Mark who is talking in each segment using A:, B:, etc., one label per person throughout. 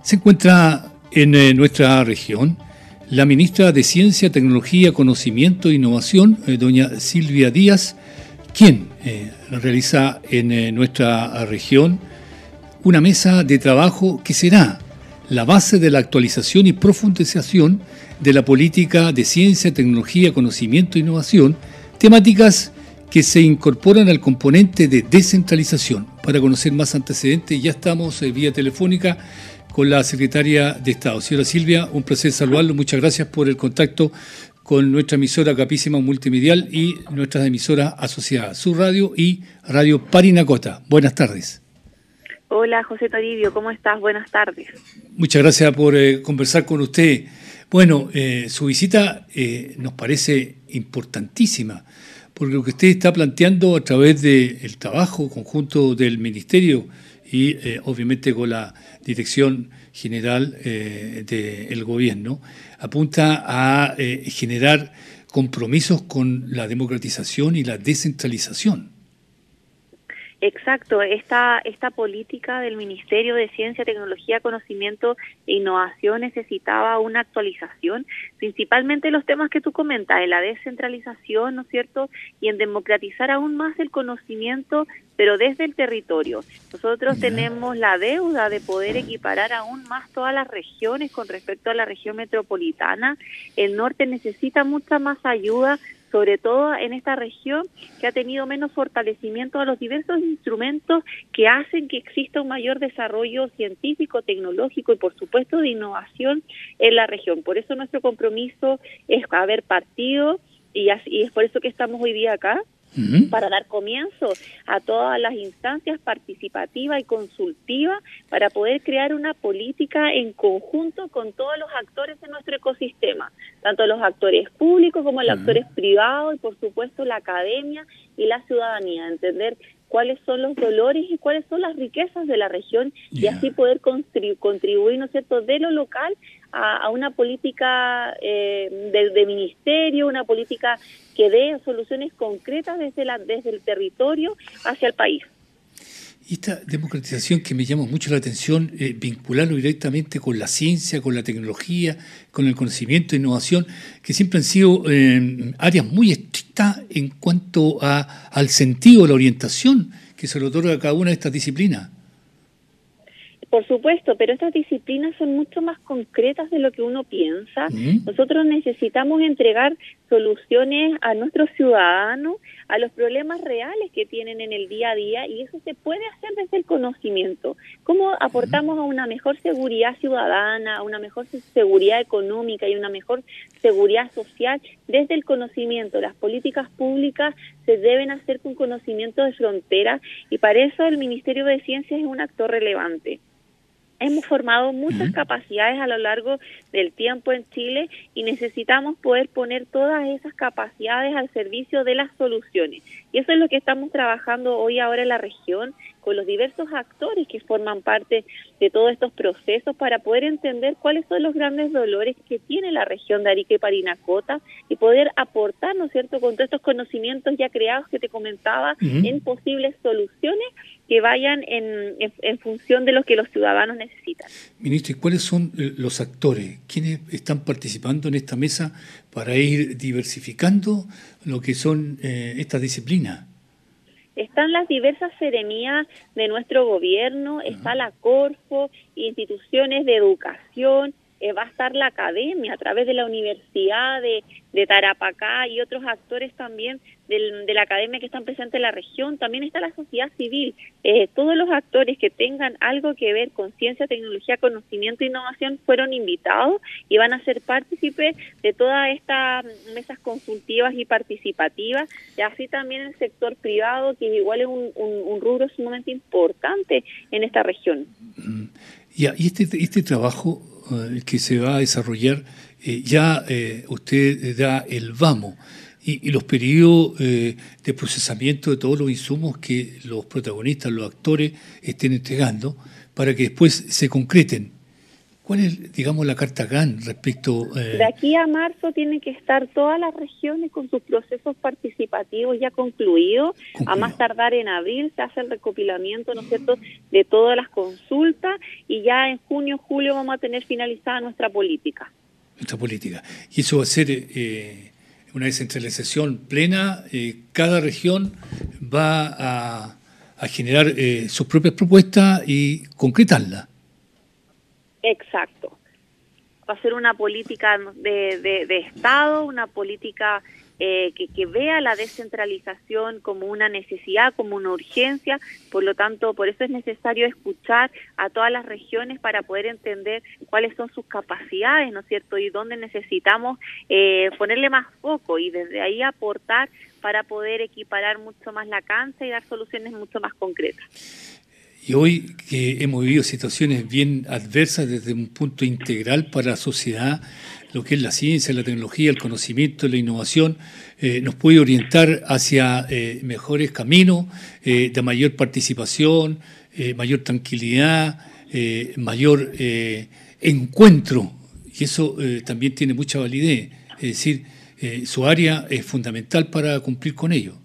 A: Se encuentra en nuestra región la ministra de Ciencia, Tecnología, Conocimiento e Innovación, doña Silvia Díaz, quien realiza en nuestra región una mesa de trabajo que será la base de la actualización y profundización de la política de ciencia, tecnología, conocimiento e innovación, temáticas que se incorporan al componente de descentralización. Para conocer más antecedentes, ya estamos vía telefónica con la secretaria de Estado. Señora Silvia, un placer saludarlo. Muchas gracias por el contacto con nuestra emisora Capísima Multimedial y nuestras emisoras asociadas, Sur Radio y Radio Parinacota. Buenas tardes.
B: Hola, José Toribio, ¿cómo estás? Buenas tardes.
A: Muchas gracias por conversar con usted. Bueno, su visita nos parece importantísima, porque lo que usted está planteando a través del trabajo conjunto del Ministerio y obviamente con la Dirección General del Gobierno, apunta a generar compromisos con la democratización y la descentralización.
B: Exacto, esta política del Ministerio de Ciencia, Tecnología, Conocimiento e Innovación necesitaba una actualización, principalmente los temas que tú comentas, en la descentralización, ¿no es cierto?, y en democratizar aún más el conocimiento, pero desde el territorio. Nosotros tenemos la deuda de poder equiparar aún más todas las regiones con respecto a la región metropolitana. El norte necesita mucha más ayuda, sobre todo en esta región que ha tenido menos fortalecimiento a los diversos instrumentos que hacen que exista un mayor desarrollo científico, tecnológico y por supuesto de innovación en la región. Por eso nuestro compromiso es haber partido y es por eso que estamos hoy día acá, para dar comienzo a todas las instancias participativas y consultivas para poder crear una política en conjunto con todos los actores de nuestro ecosistema, tanto los actores públicos como los actores privados y por supuesto la academia y la ciudadanía, entender cuáles son los dolores y cuáles son las riquezas de la región y así poder contribuir, ¿no es cierto?, de lo local a una política de ministerio, una política que dé soluciones concretas desde el territorio hacia el país.
A: Y esta democratización que me llama mucho la atención, vincularlo directamente con la ciencia, con la tecnología, con el conocimiento e innovación, que siempre han sido áreas muy estrictas en cuanto al sentido, la orientación que se le otorga a cada una de estas disciplinas.
B: Por supuesto, pero estas disciplinas son mucho más concretas de lo que uno piensa. Nosotros necesitamos entregar soluciones a nuestros ciudadanos, a los problemas reales que tienen en el día a día, y eso se puede hacer desde el conocimiento. ¿Cómo aportamos a una mejor seguridad ciudadana, a una mejor seguridad económica y una mejor seguridad social desde el conocimiento? Las políticas públicas se deben hacer con conocimiento de frontera y para eso el Ministerio de Ciencias es un actor relevante. Hemos formado muchas capacidades a lo largo del tiempo en Chile y necesitamos poder poner todas esas capacidades al servicio de las soluciones. Y eso es lo que estamos trabajando hoy ahora en la región, con los diversos actores que forman parte de todos estos procesos para poder entender cuáles son los grandes dolores que tiene la región de Arica y Parinacota y poder aportar, ¿no es cierto?, con todos estos conocimientos ya creados que te comentaba, en posibles soluciones que vayan en función de lo que los ciudadanos necesitan.
A: Ministro, ¿y cuáles son los actores? ¿Quiénes están participando en esta mesa para ir diversificando lo que son estas disciplinas?
B: Están las diversas seremías de nuestro gobierno, está la Corfo, instituciones de educación, va a estar la academia a través de la Universidad de Tarapacá y otros actores también de la academia que están presentes en la región. También está la sociedad civil. Todos los actores que tengan algo que ver con ciencia, tecnología, conocimiento e innovación fueron invitados y van a ser partícipes de todas estas mesas consultivas y participativas, y así también el sector privado, que igual es un rubro sumamente importante en esta región.
A: Y este trabajo que se va a desarrollar, usted da el vamos y los periodos de procesamiento de todos los insumos que los protagonistas, los actores estén entregando para que después se concreten. ¿Cuál es, digamos, la carta GAN respecto?
B: De aquí a marzo tienen que estar todas las regiones con sus procesos participativos ya concluidos. A más tardar en abril se hace el recopilamiento, ¿no es cierto?, de todas las consultas, y ya en junio, julio vamos a tener finalizada nuestra política.
A: Y eso va a ser una descentralización plena. Cada región va a generar sus propias propuestas y concretarlas.
B: Exacto. Va a ser una política de Estado, una política que vea la descentralización como una necesidad, como una urgencia. Por lo tanto, por eso es necesario escuchar a todas las regiones para poder entender cuáles son sus capacidades, ¿no es cierto?, y dónde necesitamos ponerle más foco y desde ahí aportar para poder equiparar mucho más la cancha y dar soluciones mucho más concretas.
A: Y hoy que hemos vivido situaciones bien adversas desde un punto integral para la sociedad, lo que es la ciencia, la tecnología, el conocimiento, la innovación, nos puede orientar hacia mejores caminos, de mayor participación, mayor tranquilidad, mayor encuentro. Y eso también tiene mucha validez. Es decir, su área es fundamental para cumplir con ello.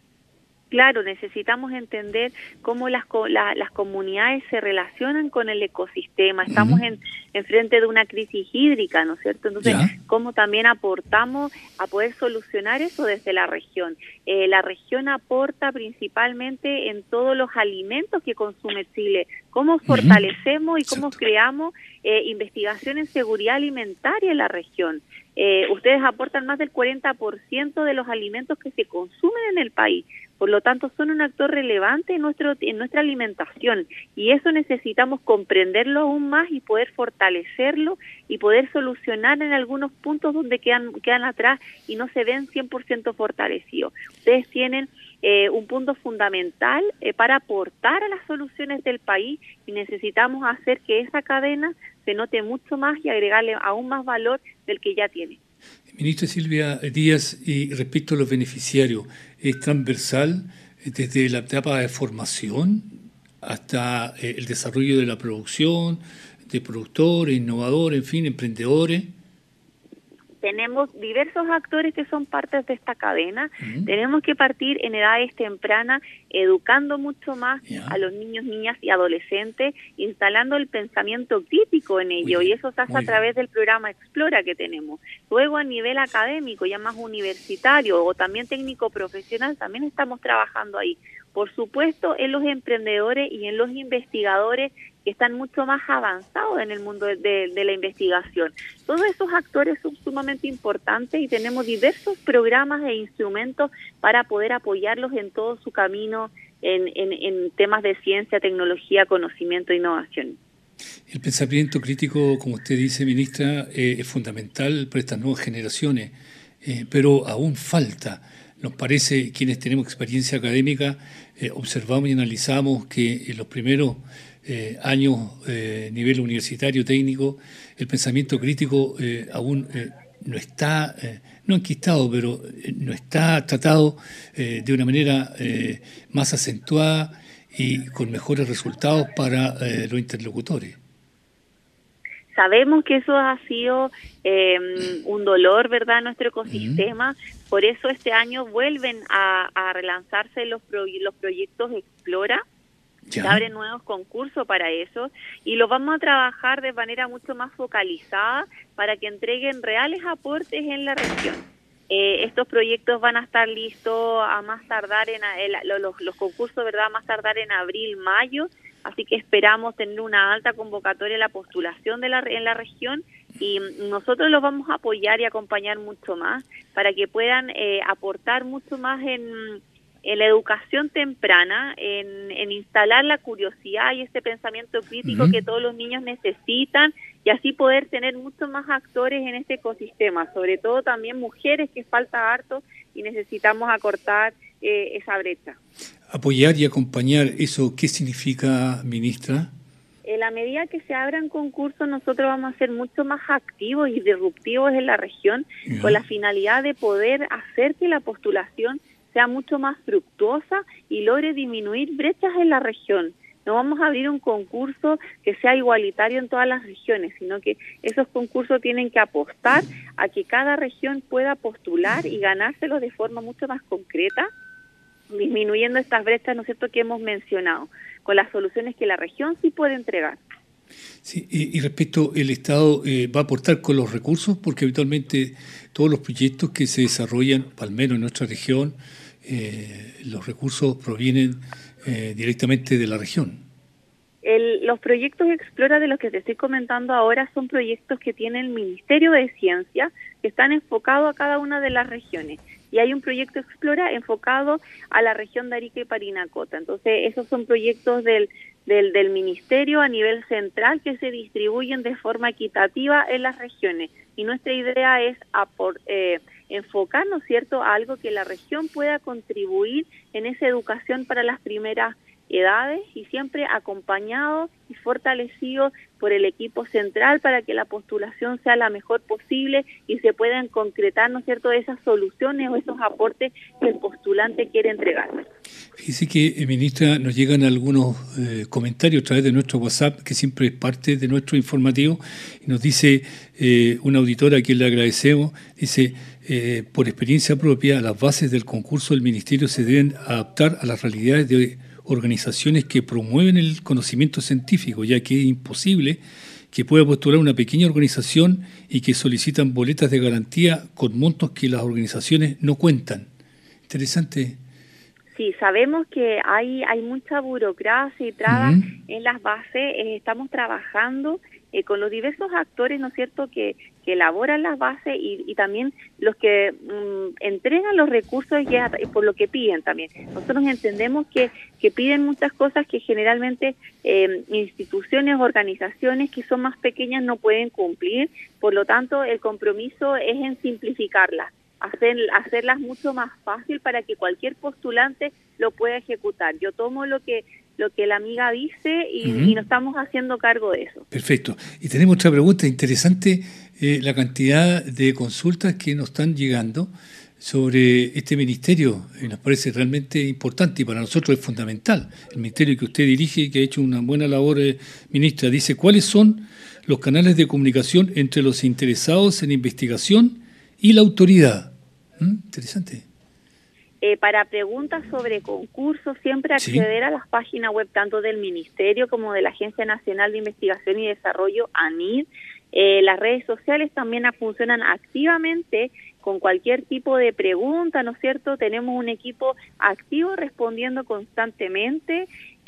B: Claro, necesitamos entender cómo las comunidades se relacionan con el ecosistema. Estamos en frente de una crisis hídrica, ¿no es cierto? Entonces, cómo también aportamos a poder solucionar eso desde la región. La región aporta principalmente en todos los alimentos que consume Chile. Cómo fortalecemos y cómo creamos investigación en seguridad alimentaria en la región. Ustedes aportan más del 40% de los alimentos que se consumen en el país. Por lo tanto, son un actor relevante en nuestra alimentación, y eso necesitamos comprenderlo aún más y poder fortalecerlo y poder solucionar en algunos puntos donde quedan atrás y no se ven 100% fortalecidos. Ustedes tienen un punto fundamental para aportar a las soluciones del país, y necesitamos hacer que esa cadena se note mucho más y agregarle aún más valor del que ya tiene.
A: Ministra Silvia Díaz, y respecto a los beneficiarios, ¿es transversal desde la etapa de formación hasta el desarrollo de la producción, de productores, innovadores, en fin, emprendedores?
B: Tenemos diversos actores que son partes de esta cadena. Tenemos que partir en edades tempranas, educando mucho más a los niños, niñas y adolescentes, instalando el pensamiento crítico en ello, y eso se hace a través del programa Explora que tenemos. Luego, a nivel académico, ya más universitario o también técnico profesional, también estamos trabajando ahí. Por supuesto, en los emprendedores y en los investigadores que están mucho más avanzados en el mundo de la investigación. Todos esos actores son sumamente importantes y tenemos diversos programas e instrumentos para poder apoyarlos en todo su camino en temas de ciencia, tecnología, conocimiento e innovación.
A: El pensamiento crítico, como usted dice, ministra, es fundamental para estas nuevas generaciones, pero aún falta. Nos parece, quienes tenemos experiencia académica, observamos y analizamos que en los primeros años, nivel universitario, técnico, el pensamiento crítico aún no está, no enquistado, pero no está tratado de una manera más acentuada y con mejores resultados para los interlocutores.
B: Sabemos que eso ha sido un dolor, ¿verdad?, en nuestro ecosistema. Por eso este año vuelven a relanzarse los proyectos Explora. Se abren nuevos concursos para eso, y los vamos a trabajar de manera mucho más focalizada para que entreguen reales aportes en la región. Estos proyectos van a estar listos a más tardar los concursos, ¿verdad?, a más tardar en abril, mayo. Así que esperamos tener una alta convocatoria en la postulación en la región, y nosotros los vamos a apoyar y acompañar mucho más para que puedan aportar mucho más en la educación temprana, en instalar la curiosidad y este pensamiento crítico que todos los niños necesitan, y así poder tener muchos más actores en este ecosistema, sobre todo también mujeres, que falta harto y necesitamos acortar esa brecha.
A: Apoyar y acompañar, ¿eso qué significa, ministra?
B: En la medida que se abran concursos, nosotros vamos a ser mucho más activos y disruptivos en la región, con la finalidad de poder hacer que la postulación sea mucho más fructuosa y logre disminuir brechas en la región. no vamos a abrir un concurso que sea igualitario en todas las regiones, sino que esos concursos tienen que apostar a que cada región pueda postular y ganárselo de forma mucho más concreta, disminuyendo estas brechas, ¿no es cierto?, que hemos mencionado, con las soluciones que la región sí puede entregar.
A: Sí, y respecto, ¿el Estado va a aportar con los recursos? Porque habitualmente todos los proyectos que se desarrollan, al menos en nuestra región, los recursos provienen directamente de la región.
B: Los proyectos Explora de los que te estoy comentando ahora son proyectos que tiene el Ministerio de Ciencia, que están enfocados a cada una de las regiones. Y hay un proyecto Explora enfocado a la región de Arica y Parinacota. Entonces, esos son proyectos del Ministerio a nivel central que se distribuyen de forma equitativa en las regiones. Y nuestra idea es enfocar, ¿no es cierto?, a algo que la región pueda contribuir en esa educación para las primeras edades y siempre acompañado y fortalecido por el equipo central para que la postulación sea la mejor posible y se puedan concretar, ¿no es cierto?, esas soluciones o esos aportes que el postulante quiere entregar.
A: Fíjese que, ministra, nos llegan algunos comentarios a través de nuestro WhatsApp, que siempre es parte de nuestro informativo, y nos dice una auditora a quien le agradecemos, dice, por experiencia propia, las bases del concurso del Ministerio se deben adaptar a las realidades de organizaciones que promueven el conocimiento científico, ya que es imposible que pueda postular una pequeña organización y que solicitan boletas de garantía con montos que las organizaciones no cuentan. Interesante.
B: Sí, sabemos que hay mucha burocracia y trabas en las bases. Estamos trabajando con los diversos actores, ¿no es cierto?, que elaboran las bases y también los que entregan los recursos y por lo que piden también. Nosotros entendemos que piden muchas cosas que generalmente instituciones, organizaciones que son más pequeñas no pueden cumplir. Por lo tanto, el compromiso es en simplificarlas. Hacerlas mucho más fácil para que cualquier postulante lo pueda ejecutar. Yo tomo lo que la amiga dice y nos estamos haciendo cargo de eso.
A: Perfecto. Y tenemos otra pregunta interesante, la cantidad de consultas que nos están llegando sobre este ministerio. Nos parece realmente importante y para nosotros es fundamental. El ministerio que usted dirige y que ha hecho una buena labor, ministra, dice, ¿cuáles son los canales de comunicación entre los interesados en investigación y la autoridad? Interesante.
B: Para preguntas sobre concursos, siempre acceder a las páginas web tanto del Ministerio como de la Agencia Nacional de Investigación y Desarrollo, ANID. Las redes sociales también funcionan activamente con cualquier tipo de pregunta, ¿no es cierto? Tenemos un equipo activo respondiendo constantemente.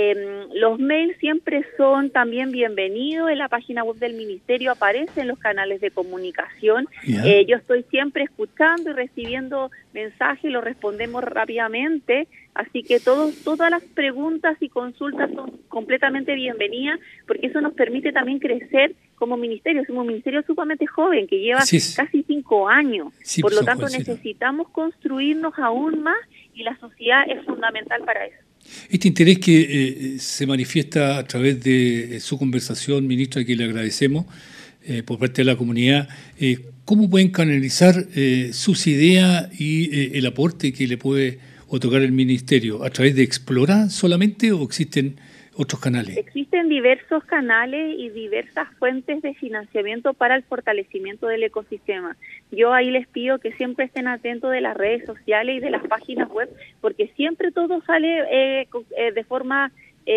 B: Los mails siempre son también bienvenidos. En la página web del Ministerio aparecen los canales de comunicación. Yo estoy siempre escuchando y recibiendo mensajes y los respondemos rápidamente. Así que todas las preguntas y consultas son completamente bienvenidas porque eso nos permite también crecer como ministerio. Somos un ministerio sumamente joven que lleva casi 5 años. Sí, por lo tanto, necesitamos construirnos aún más y la sociedad es fundamental para eso.
A: Este interés que se manifiesta a través de su conversación, ministra, que le agradecemos por parte de la comunidad, ¿cómo pueden canalizar sus ideas y el aporte que le puede otorgar el ministerio? ¿A través de Explora solamente o existen otros canales?
B: Existen diversos canales y diversas fuentes de financiamiento para el fortalecimiento del ecosistema. Yo ahí les pido que siempre estén atentos de las redes sociales y de las páginas web, porque siempre todo sale de forma,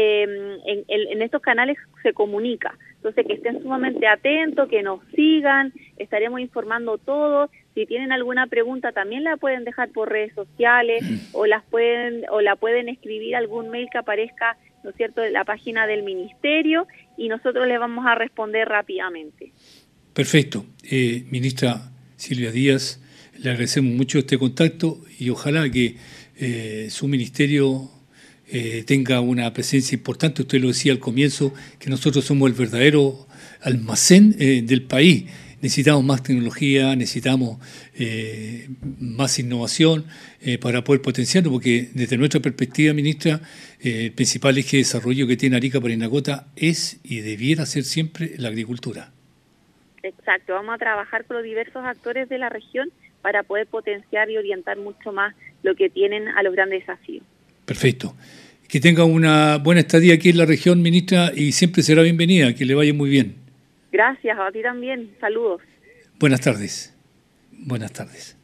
B: en estos canales se comunica. Entonces que estén sumamente atentos, que nos sigan, estaremos informando todo. Si tienen alguna pregunta también la pueden dejar por redes sociales o la pueden escribir algún mail que aparezca, ¿no es cierto?, en la página del ministerio y nosotros les vamos a responder rápidamente.
A: Perfecto. Ministra Silvia Díaz, le agradecemos mucho este contacto y ojalá que su ministerio tenga una presencia importante. Usted lo decía al comienzo, que nosotros somos el verdadero almacén del país. Necesitamos más tecnología, necesitamos más innovación para poder potenciarlo, porque desde nuestra perspectiva, ministra, el principal eje de desarrollo que tiene Arica Parinacota es y debiera ser siempre la agricultura.
B: Exacto, vamos a trabajar con los diversos actores de la región para poder potenciar y orientar mucho más lo que tienen a los grandes desafíos.
A: Perfecto. Que tenga una buena estadía aquí en la región, ministra, y siempre será bienvenida, que le vaya muy bien.
B: Gracias, a ti también. Saludos.
A: Buenas tardes. Buenas tardes.